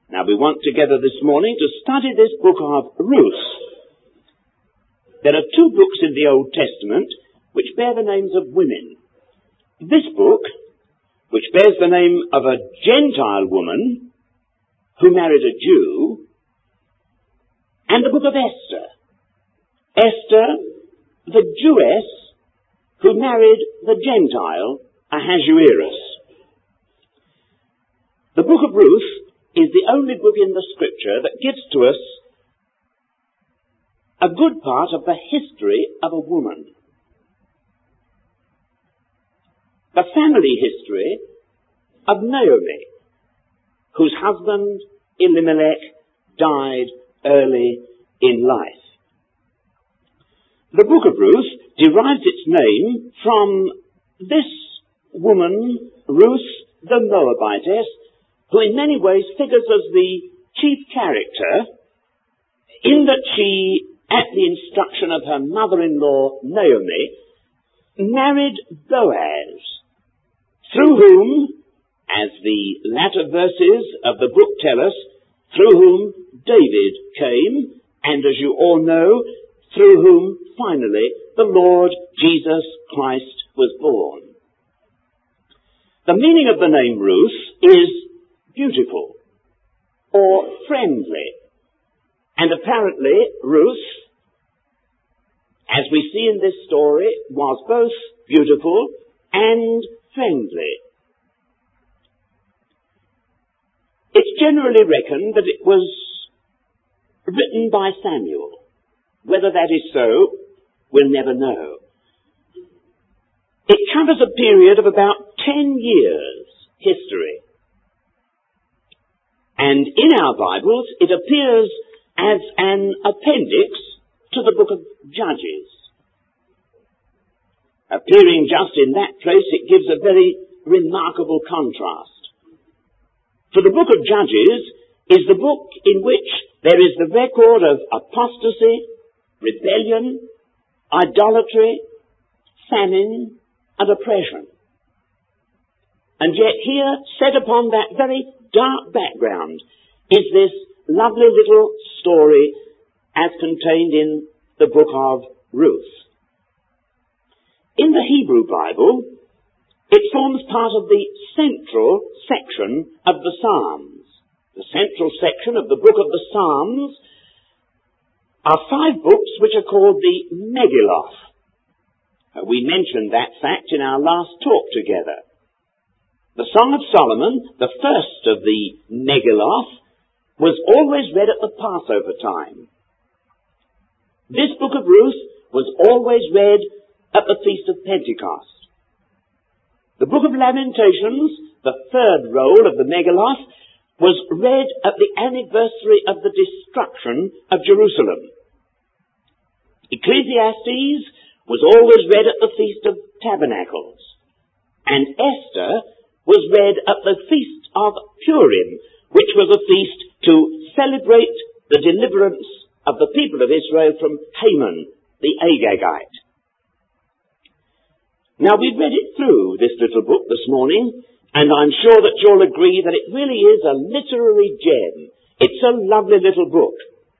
Now we want together this morning to study this book of Ruth. There are two books in the Old Testament which bear the names of women. This book, which bears the name of a Gentile woman who married a Jew, and the book of Esther. Esther, the Jewess who married the Gentile Ahasuerus. The book of Ruth is the only book in the Scripture that gives to us a good part of the history of a woman. The family history of Naomi, whose husband Elimelech died early in life. The book of Ruth derives its name from this woman, Ruth the Moabitess, who in many ways figures as the chief character in that she, at the instruction of her mother-in-law Naomi, married Boaz, through whom, as the latter verses of the book tell us, through whom David came, and as you all know, through whom finally the Lord Jesus Christ was born. The meaning of the name Ruth is beautiful or friendly. And apparently Ruth, as we see in this story, was both beautiful and friendly. It's generally reckoned that it was written by Samuel. Whether that is so, we'll never know. It covers a period of about 10 years' history. And in our Bibles, it appears as an appendix to the book of Judges. Appearing just in that place, it gives a very remarkable contrast. For the book of Judges is the book in which there is the record of apostasy, rebellion, idolatry, famine, and oppression. And yet here, set upon that very dark background, is this lovely little story as contained in the book of Ruth. In the Hebrew Bible, it forms part of the central section of the Psalms. The central section of the book of the Psalms are 5 books which are called the Megillah. We mentioned that fact in our last talk together. The Song of Solomon, the first of the Megillah, was always read at the Passover time. This book of Ruth was always read at the Feast of Pentecost. The book of Lamentations, the third roll of the Megillah, was read at the anniversary of the destruction of Jerusalem. Ecclesiastes was always read at the Feast of Tabernacles. And Esther was read at the Feast of Purim, which was a feast to celebrate the deliverance of the people of Israel from Haman, the Agagite. Now, we've read it through, this little book, this morning, and I'm sure that you'll agree that it really is a literary gem. It's a lovely little book.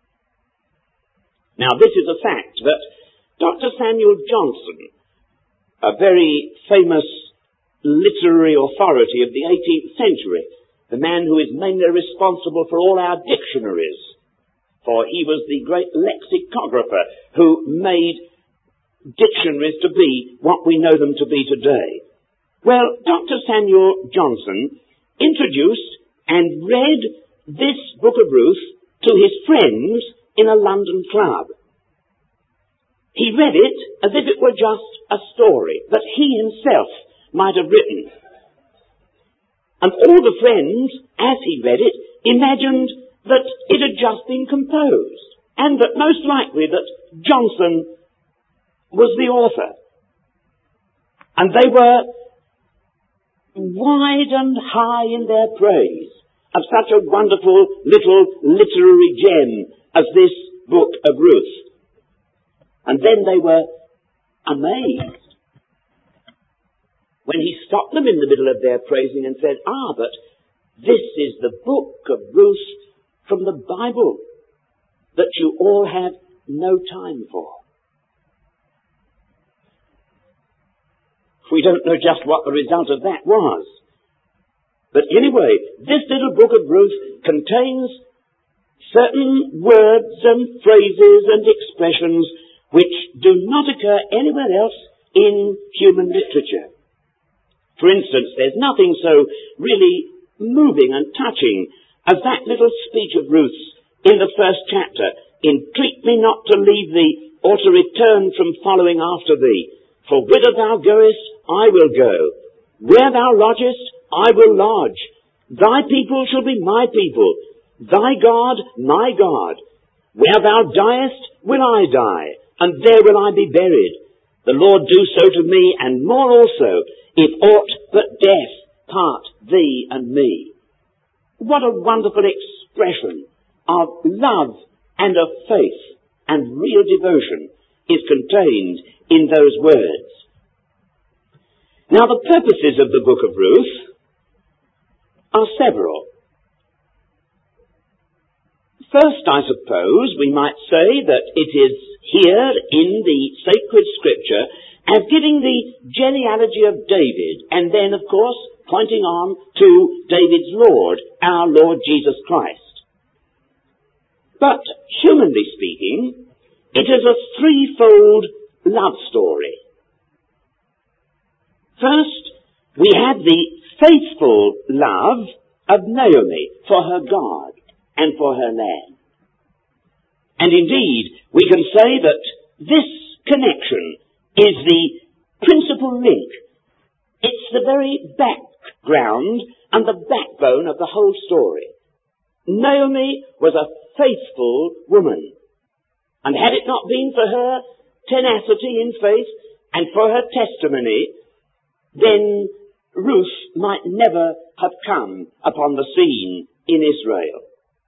Now, this is a fact that Dr. Samuel Johnson, a very famous literary authority of the 18th century, the man who is mainly responsible for all our dictionaries, for he was the great lexicographer who made dictionaries to be what we know them to be today. Well, Dr. Samuel Johnson introduced and read this book of Ruth to his friends in a London club. He read it as if it were just a story that he himself might have written. And all the friends, as he read it, imagined that it had just been composed, and that most likely that Johnson was the author. And they were wide and high in their praise of such a wonderful little literary gem as this book of Ruth. And then they were amazed when he stopped them in the middle of their praising and said, but This is the book of Ruth from the Bible that you all have no time for. We don't know just what the result of that was. But anyway, this little book of Ruth contains certain words and phrases and expressions which do not occur anywhere else in human literature. For instance, there's nothing so really moving and touching as that little speech of Ruth's in the first chapter. Entreat me not to leave thee, or to return from following after thee. For whither thou goest, I will go. Where thou lodgest, I will lodge. Thy people shall be my people. Thy God, my God. Where thou diest, will I die, and there will I be buried. The Lord do so to me, and more also, if aught but death part thee and me. What a wonderful expression of love and of faith and real devotion is contained in those words. Now, the purposes of the book of Ruth are several. First, I suppose we might say that it is here in the sacred scripture as giving the genealogy of David, and then, of course, pointing on to David's Lord, our Lord Jesus Christ. But, humanly speaking, it is a threefold love story. First, we have the faithful love of Naomi for her God and for her land. And indeed, we can say that this connection is the principal link. It's the very background and the backbone of the whole story. Naomi was a faithful woman. And had it not been for her tenacity in faith and for her testimony, then Ruth might never have come upon the scene in Israel.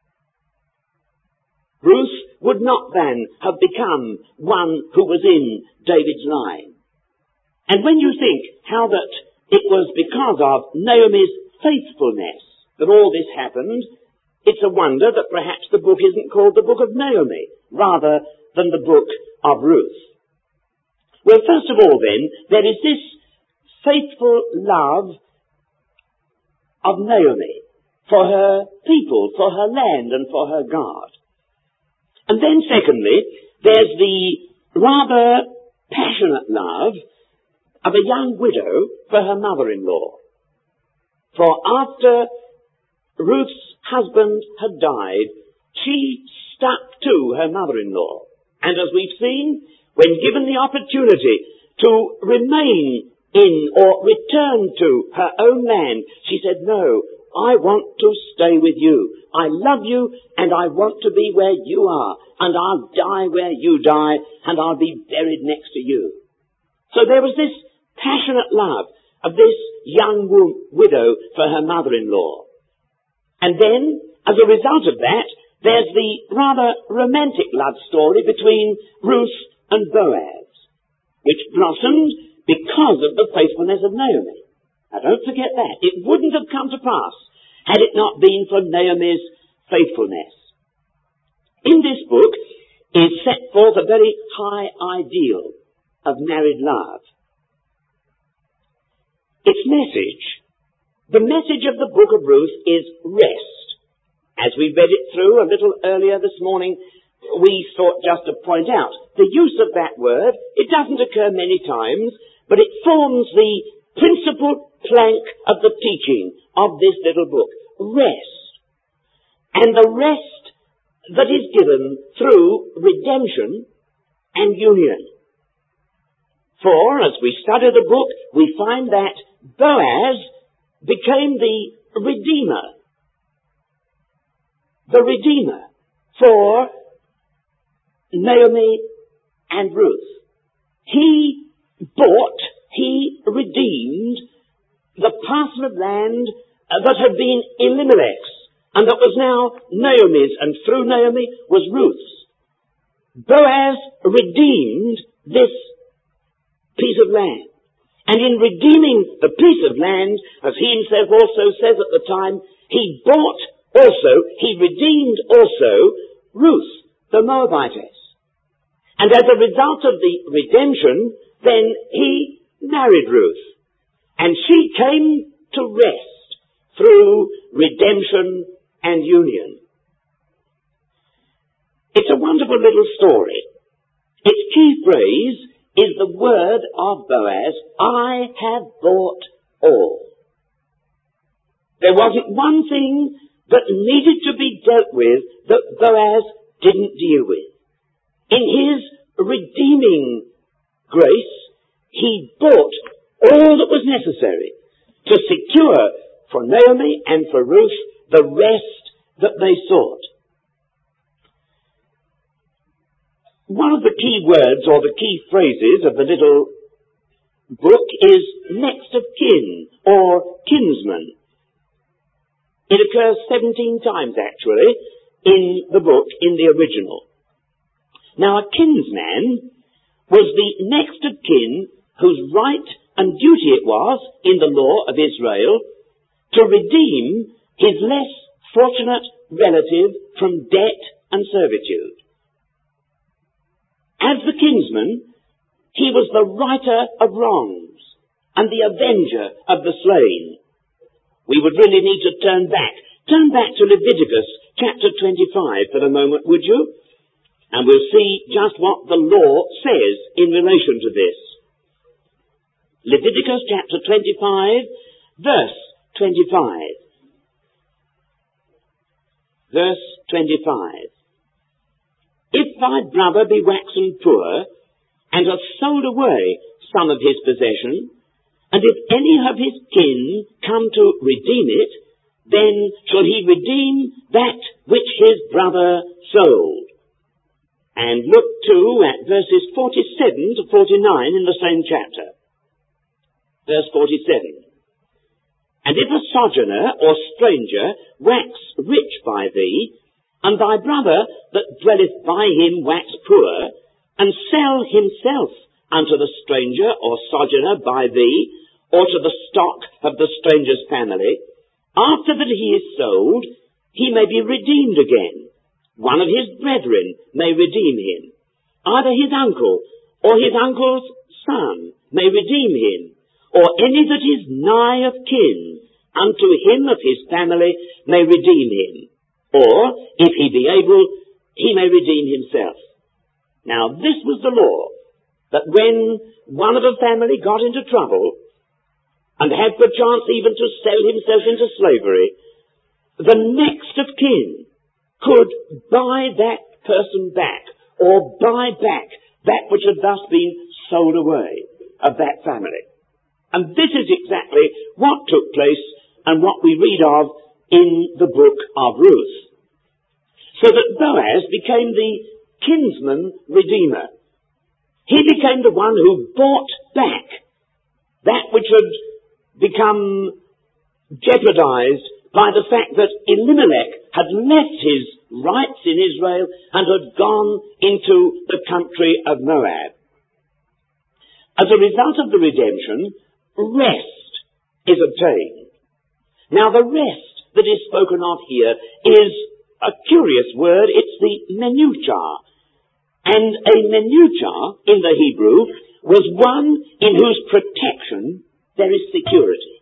Ruth would not then have become one who was in David's line. And when you think how that it was because of Naomi's faithfulness that all this happened, it's a wonder that perhaps the book isn't called the book of Naomi, rather than the book of Ruth. Well, first of all then, there is this faithful love of Naomi for her people, for her land, and for her God. And then secondly, there's the rather passionate love of a young widow for her mother-in-law. For after Ruth's husband had died, she stuck to her mother-in-law. And as we've seen, when given the opportunity to remain in or return to her own land, she said, no, I want to stay with you. I love you and I want to be where you are. And I'll die where you die and I'll be buried next to you. So there was this passionate love of this young widow for her mother-in-law. And then, as a result of that, there's the rather romantic love story between Ruth and Boaz, which blossomed because of the faithfulness of Naomi. Now don't forget that. It wouldn't have come to pass had it not been for Naomi's faithfulness. In this book is set forth a very high ideal of married love. Its message, the message of the book of Ruth, is rest. As we read it through a little earlier this morning, we thought just to point out the use of that word. It doesn't occur many times, but it forms the principal plank of the teaching of this little book. Rest. And the rest that is given through redemption and union. For, as we study the book, we find that Boaz became the Redeemer. The Redeemer for Naomi and Ruth. He bought, he redeemed the parcel of land that had been Elimelech's and that was now Naomi's, and through Naomi was Ruth's. Boaz redeemed this piece of land. And in redeeming the piece of land, as he himself also says at the time, he redeemed also Ruth, the Moabitess. And as a result of the redemption, then he married Ruth. And she came to rest through redemption and union. It's a wonderful little story. Its key phrase is the word of Boaz, I have bought all. There wasn't one thing that needed to be dealt with that Boaz didn't deal with. In his redeeming grace, he bought all that was necessary to secure for Naomi and for Ruth the rest that they sought. One of the key words or the key phrases of the little book is next of kin or kinsman. It occurs 17 times actually in the book, in the original. Now a kinsman was the next of kin whose right and duty it was in the law of Israel to redeem his less fortunate relative from debt and servitude. As the kinsman, he was the righter of wrongs and the avenger of the slain. We would really need to turn back. Turn back to Leviticus chapter 25 for a moment, would you? And we'll see just what the law says in relation to this. Leviticus chapter 25, verse 25. Verse 25. If thy brother be waxen poor, and hath sold away some of his possession, and if any of his kin come to redeem it, then shall he redeem that which his brother sold. And look too at verses 47 to 49 in the same chapter. Verse 47. And if a sojourner or stranger wax rich by thee, and thy brother that dwelleth by him wax poor, and sell himself unto the stranger or sojourner by thee, or to the stock of the stranger's family, after that he is sold, he may be redeemed again. One of his brethren may redeem him. Either his uncle or his uncle's son may redeem him, or any that is nigh of kin unto him of his family may redeem him. Or, if he be able, he may redeem himself. Now, this was the law, that when one of a family got into trouble, and had perchance even to sell himself into slavery, the next of kin could buy that person back, or buy back that which had thus been sold away of that family. And this is exactly what took place and what we read of in the book of Ruth. So that Boaz became the kinsman redeemer. He became the one who bought back that which had become jeopardized by the fact that Elimelech had left his rights in Israel and had gone into the country of Moab. As a result of the redemption, rest is obtained. Now the rest that is spoken of here is a curious word. It's the menucha. And a menucha in the Hebrew was one in whose protection there is security.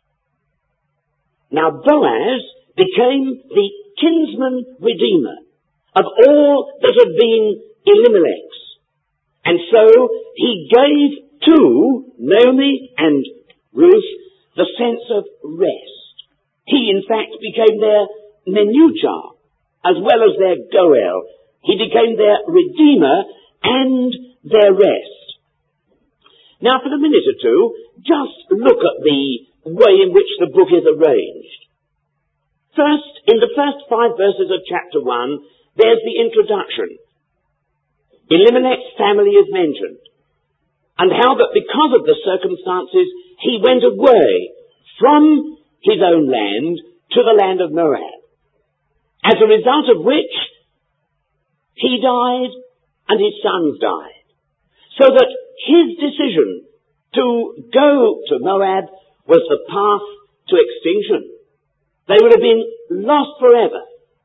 Now Boaz became the kinsman redeemer of all that had been Elimelech's. And so he gave to Naomi and Ruth the sense of rest. He in fact became their menucha as well as their goel. He became their redeemer and their rest. Now for a minute or two, just look at the way in which the book is arranged. First, in the first 5 verses of chapter 1, there's the introduction. Elimelech's family is mentioned, and how that because of the circumstances, he went away from his own land to the land of Moab. As a result of which, he died and his sons died. So that his decision to go to Moab was the path to extinction. They would have been lost forever.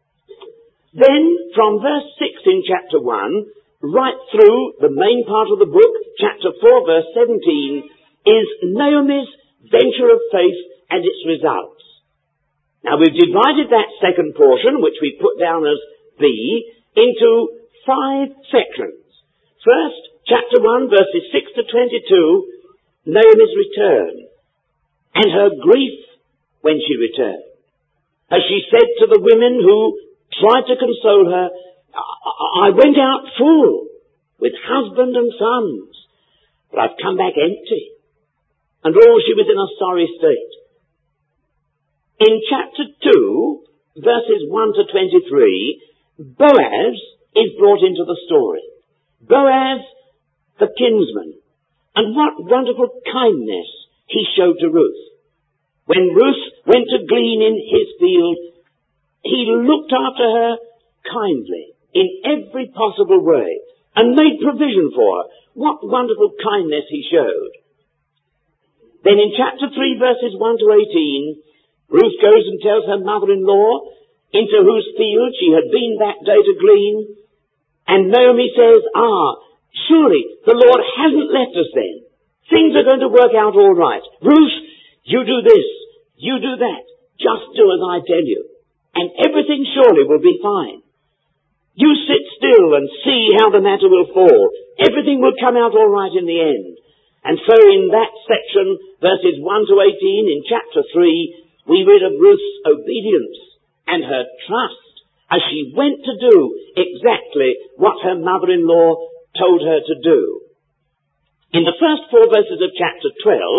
Then, from verse 6 in chapter 1, right through the main part of the book, chapter 4, verse 17, is Naomi's venture of faith and its results. Now, we've divided that second portion, which we put down as B, into 5 sections. First, chapter 1, verses 6 to 22, Naomi's return, and her grief when she returned. As she said to the women who tried to console her, I went out full, with husband and sons, but I've come back empty. And all she was in a sorry state. In chapter 2, verses 1 to 23, Boaz is brought into the story. Boaz, the kinsman. And what wonderful kindness he showed to Ruth. When Ruth went to glean in his field, he looked after her kindly in every possible way and made provision for her. What wonderful kindness he showed. Then in chapter 3, verses 1 to 18, Ruth goes and tells her mother-in-law into whose field she had been that day to glean. And Naomi says, surely the Lord hasn't left us then. Things are going to work out all right. Ruth, you do this, you do that. Just do as I tell you. And everything surely will be fine. You sit still and see how the matter will fall. Everything will come out all right in the end. And so in that section, verses 1 to 18 in chapter 3, we read of Ruth's obedience and her trust as she went to do exactly what her mother-in-law told her to do. In the first 4 verses of chapter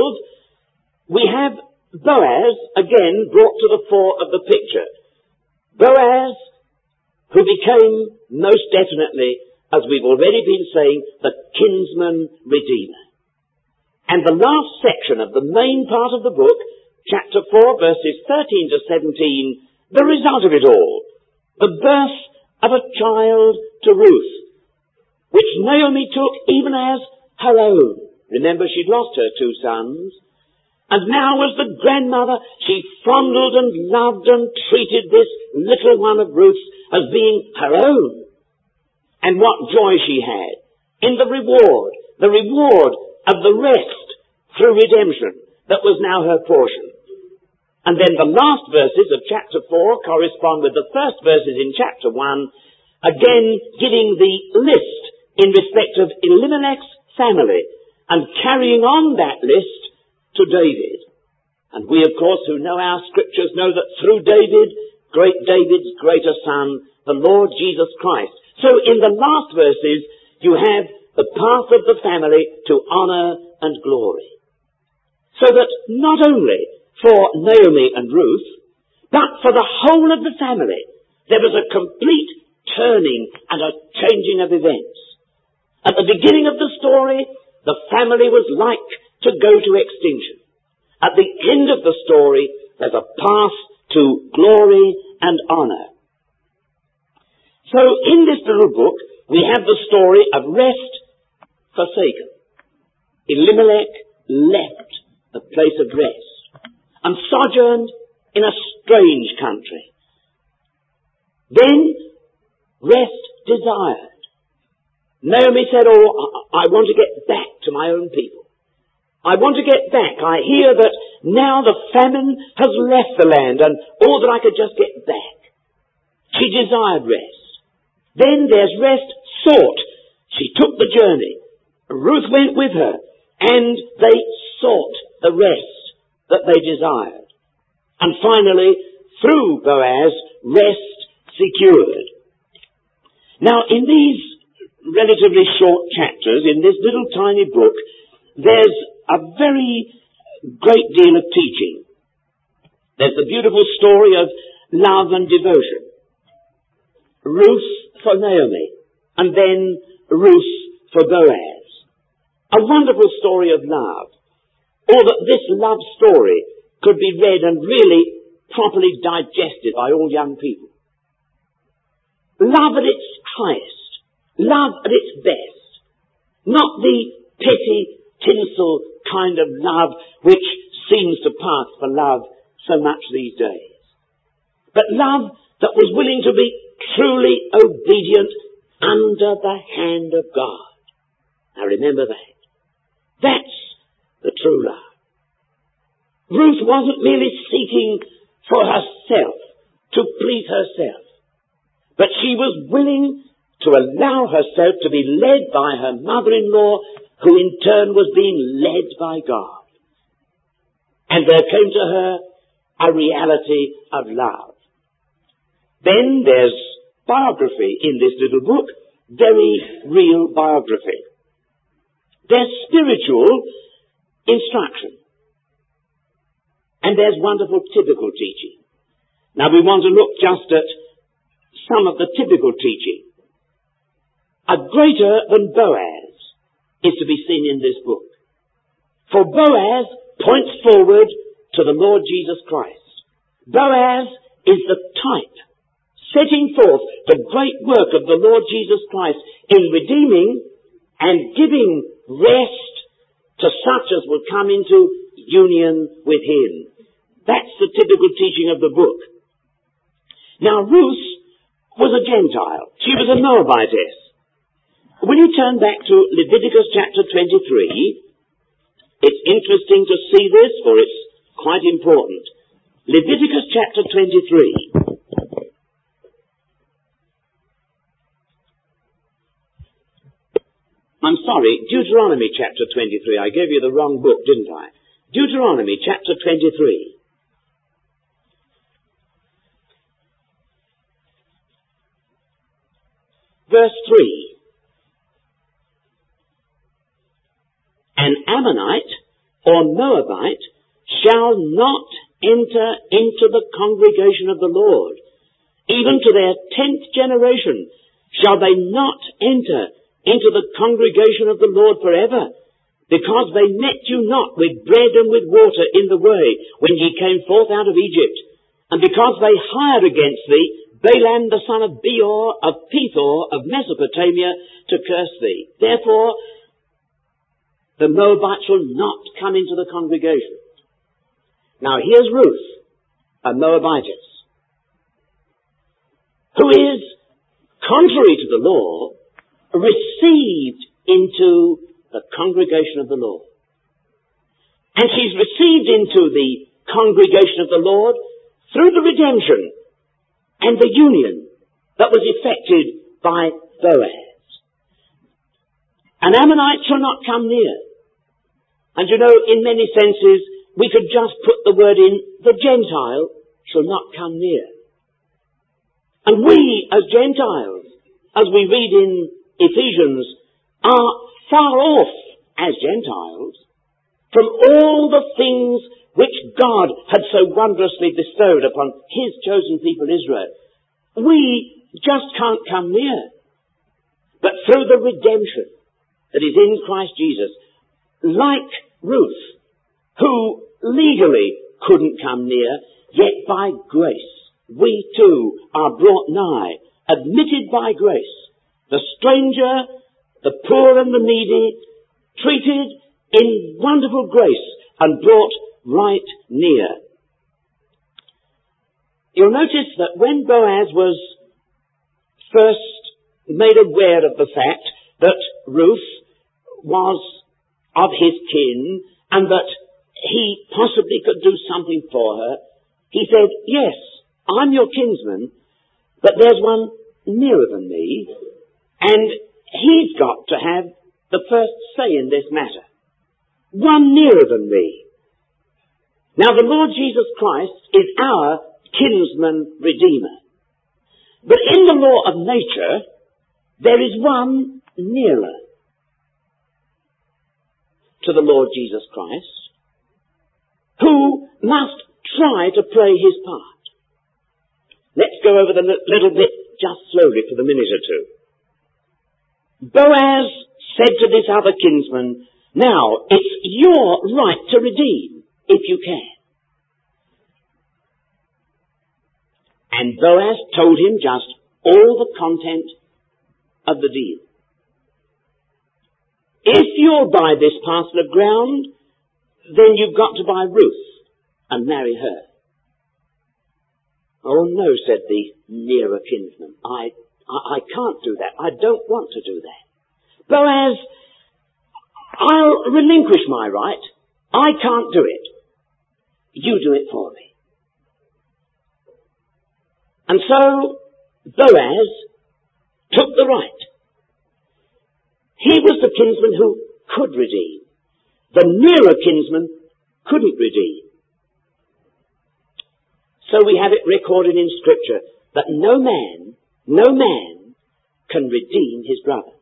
12, we have Boaz again brought to the fore of the picture. Boaz, who became most definitely, as we've already been saying, the kinsman redeemer. And the last section of the main part of the book, chapter 4, verses 13 to 17, the result of it all, the birth of a child to Ruth, which Naomi took even as her own. Remember, she'd lost her 2 sons, and now as the grandmother, she fondled and loved and treated this little one of Ruth's as being her own. And what joy she had in the reward of the rest through redemption that was now her portion. And then the last verses of chapter 4 correspond with the first verses in chapter 1, again giving the list in respect of Elimelech's family and carrying on that list to David. And we, of course, who know our scriptures know that through David, great David's greater son, the Lord Jesus Christ. So in the last verses, you have the path of the family to honor and glory. So that not only for Naomi and Ruth, but for the whole of the family, there was a complete turning and a changing of events. At the beginning of the story, the family was like to go to extinction. At the end of the story, there's a path to glory and honor. So in this little book, we have the story of rest forsaken. Elimelech left the place of rest and sojourned in a strange country. Then rest desired. Naomi said, I want to get back to my own people. I want to get back. I hear that now the famine has left the land and that I could just get back. She desired rest. Then there's rest sought. She took the journey. Ruth went with her and they sought the rest that they desired. And finally, through Boaz, rest secured. Now in these relatively short chapters, in this little tiny book, there's a very great deal of teaching. There's the beautiful story of love and devotion. Ruth for Naomi, and then Ruth for Boaz. A wonderful story of love. Or that this love story could be read and really properly digested by all young people. Love at its highest. Love at its best. Not the petty, tinsel kind of love which seems to pass for love so much these days. but love that was willing to be truly obedient under the hand of God. Now remember that. That's the true love. Ruth wasn't merely seeking for herself, to please herself, but she was willing to allow herself to be led by her mother-in-law, who in turn was being led by God. And there came to her a reality of love. Then there's biography in this little book, very real biography. There's spiritual instruction. And there's wonderful typical teaching. Now we want to look just at some of the typical teaching. A greater than Boaz is to be seen in this book. For Boaz points forward to the Lord Jesus Christ. Boaz is the type, setting forth the great work of the Lord Jesus Christ in redeeming and giving rest to such as will come into union with Him. That's the typical teaching of the book. Now Ruth was a Gentile. She was a Moabitess. When you turn back to Leviticus chapter 23, it's interesting to see this, for it's quite important. Leviticus chapter 23. I'm sorry, Deuteronomy chapter 23. I gave you the wrong book, didn't I? Deuteronomy chapter 23. Verse 3. An Ammonite or Moabite shall not enter into the congregation of the Lord. Even to their 10th generation shall they not enter into the congregation of the Lord forever, because they met you not with bread and with water in the way when ye came forth out of Egypt, and because they hired against thee Balaam the son of Beor of Pethor of Mesopotamia to curse thee. Therefore the Moabites shall not come into the congregation. Now here's Ruth, a Moabitess, who is, contrary to the law, received into the congregation of the Lord. And she's received into the congregation of the Lord through the redemption and the union that was effected by Boaz. An Ammonite shall not come near. And you know, in many senses, we could just put the word in, the Gentile shall not come near. And we, as Gentiles, as we read in Ephesians, are far off, as Gentiles, from all the things which God had so wondrously bestowed upon His chosen people Israel. We just can't come near. But through the redemption that is in Christ Jesus, like Ruth, who legally couldn't come near, yet by grace, we too are brought nigh, admitted by grace, the stranger, the poor and the needy, treated in wonderful grace and brought right near. You'll notice that when Boaz was first made aware of the fact that Ruth was of his kin and that he possibly could do something for her, he said, yes, I'm your kinsman, but there's one nearer than me, and he's got to have the first say in this matter. One nearer than me. Now the Lord Jesus Christ is our kinsman redeemer. But in the law of nature, there is one nearer to the Lord Jesus Christ, who must try to play his part. Let's go over the little bit just slowly for the minute or two. Boaz said to this other kinsman, now, it's your right to redeem, if you can. And Boaz told him just all the content of the deal. If you'll buy this parcel of ground, then you've got to buy Ruth and marry her. Oh no, said the nearer kinsman. I can't do that. I don't want to do that. Boaz, I'll relinquish my right. I can't do it. You do it for me. And so Boaz took the right. He was the kinsman who could redeem. The nearer kinsman couldn't redeem. So we have it recorded in Scripture that no man can redeem his brother.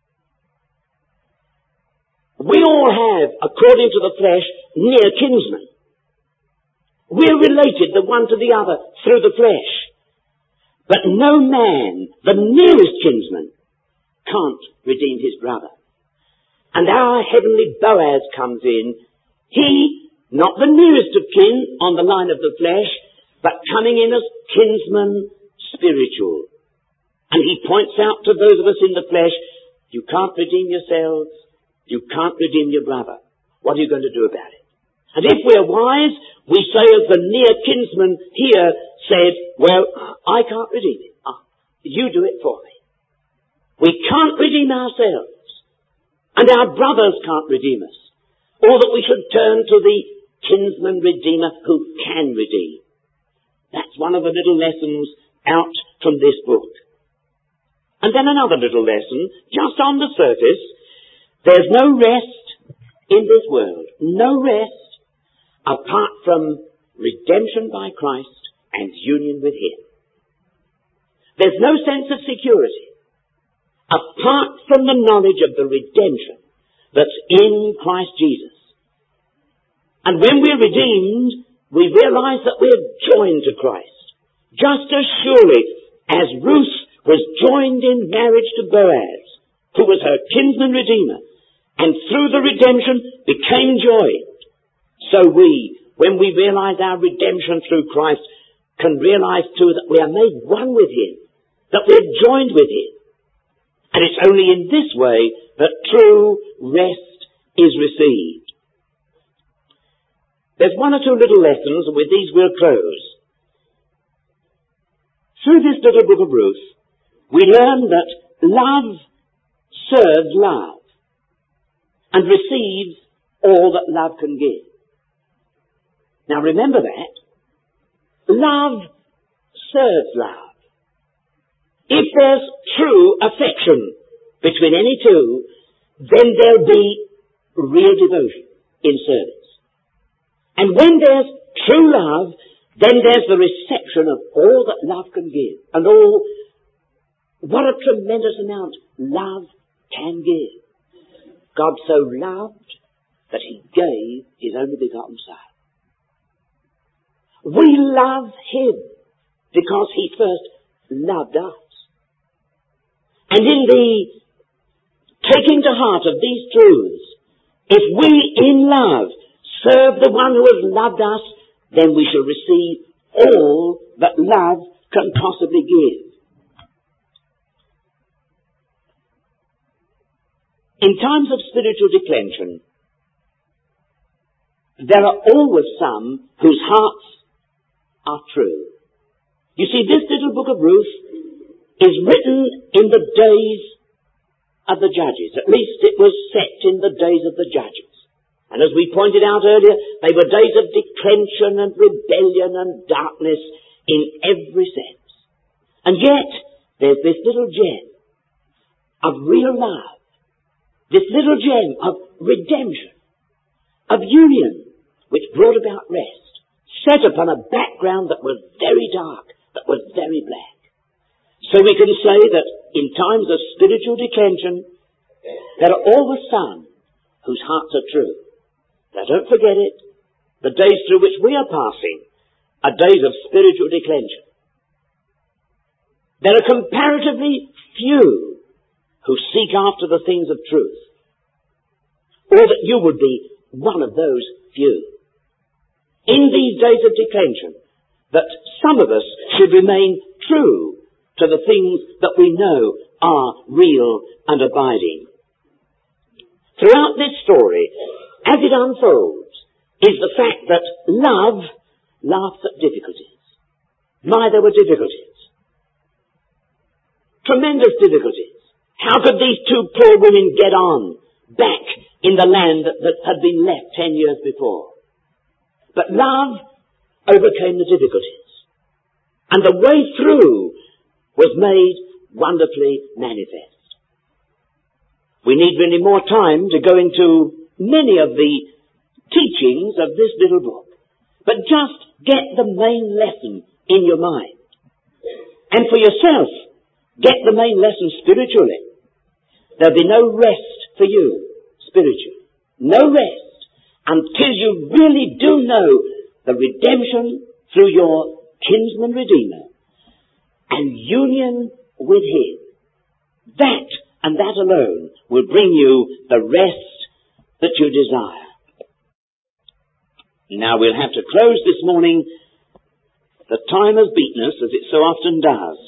We all have, according to the flesh, near kinsmen. We're related the one to the other through the flesh. But no man, the nearest kinsman, can't redeem his brother. And our heavenly Boaz comes in. He, not the nearest of kin on the line of the flesh, but coming in as kinsman spiritual. And he points out to those of us in the flesh, you can't redeem yourselves, you can't redeem your brother. What are you going to do about it? And if we're wise, we say as the near kinsman here said, well, I can't redeem it. You do it for me. We can't redeem ourselves. And our brothers can't redeem us. Or that we should turn to the kinsman redeemer who can redeem. That's one of the little lessons out from this book. And then another little lesson, just on the surface, there's no rest in this world. No rest apart from redemption by Christ and union with Him. There's no sense of security apart from the knowledge of the redemption that's in Christ Jesus. And when we're redeemed, we realize that we're joined to Christ. Just as surely as Ruth was joined in marriage to Boaz, who was her kinsman redeemer, and through the redemption became joined. So we, when we realize our redemption through Christ, can realize too that we are made one with Him, that we're joined with Him. And it's only in this way that true rest is received. There's one or two little lessons, and with these we'll close. Through this little book of Ruth, we learn that love serves love and receives all that love can give. Now remember that. Love serves love. If there's true affection between any two, then there'll be real devotion in service. And when there's true love, then there's the reception of all that love can give. And what a tremendous amount love can give. God so loved that He gave His only begotten Son. We love Him because He first loved us. And in the taking to heart of these truths, if we in love serve the one who has loved us, then we shall receive all that love can possibly give. In times of spiritual declension, there are always some whose hearts are true. You see, this little book of Ruth is written in the days of the judges. At least it was set in the days of the judges. And as we pointed out earlier, they were days of declension and rebellion and darkness in every sense. And yet, there's this little gem of real love, this little gem of redemption, of union, which brought about rest, set upon a background that was very dark, that was very black. So we can say that in times of spiritual declension, there are always some whose hearts are true. Now don't forget it. The days through which we are passing are days of spiritual declension. There are comparatively few who seek after the things of truth. Or that you would be one of those few. In these days of declension, that some of us should remain true to the things that we know are real and abiding. Throughout this story, as it unfolds, is the fact that love laughs at difficulties. My, there were difficulties. Tremendous difficulties. How could these two poor women get on back in the land that had been left 10 years before? But love overcame the difficulties. And the way through was made wonderfully manifest. We need really more time to go into many of the teachings of this little book. But just get the main lesson in your mind. And for yourself, get the main lesson spiritually. There'll be no rest for you spiritually. No rest until you really do know the redemption through your kinsman redeemer and union with him. That and that alone will bring you the rest that you desire. Now we'll have to close this morning. The time has beaten us, as it so often does.